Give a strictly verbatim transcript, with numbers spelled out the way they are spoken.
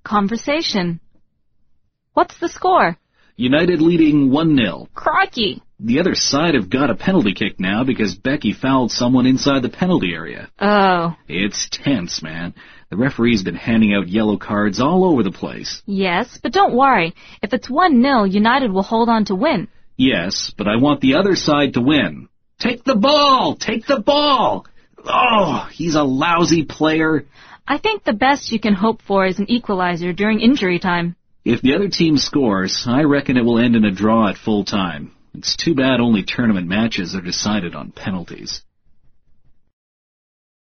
Conversation. What's the score? United leading one nil. Crikey! The other side have got a penalty kick now because Becky fouled someone inside the penalty area. Oh. It's tense, man. The referee's been handing out yellow cards all over the place. Yes, but don't worry. If it's one nil, United will hold on to win. Yes, but I want the other side to win. Take the ball! Take the ball! Oh, he's a lousy player. I think the best you can hope for is an equalizer during injury time. If the other team scores, I reckon it will end in a draw at full time. It's too bad only tournament matches are decided on penalties.